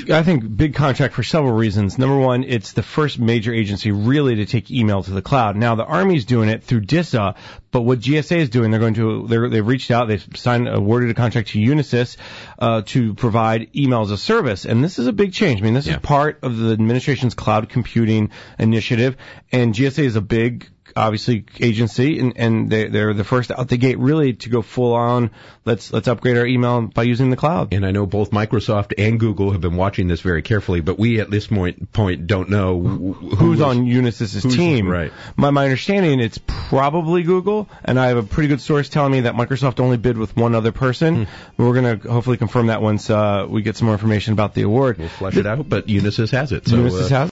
I think big contract for several reasons. Number one, it's the first major agency really to take email to the cloud. Now the Army's doing it through DISA, but what GSA is doing, they've reached out, they've awarded a contract to Unisys to provide email as a service, and this is a big change. I mean, this is part of the administration's cloud computing initiative, and GSA is a big, obviously, agency, and they're the first out the gate really to go full on. Let's upgrade our email by using the cloud. And I know both Microsoft and Google have been watching this very carefully, but we at this point don't know who's on Unisys' team. Right. My understanding, it's probably Google, and I have a pretty good source telling me that Microsoft only bid with one other person. We're going to hopefully confirm that once we get some more information about the award. We'll flesh it out, but Unisys has it. So, Unisys has it.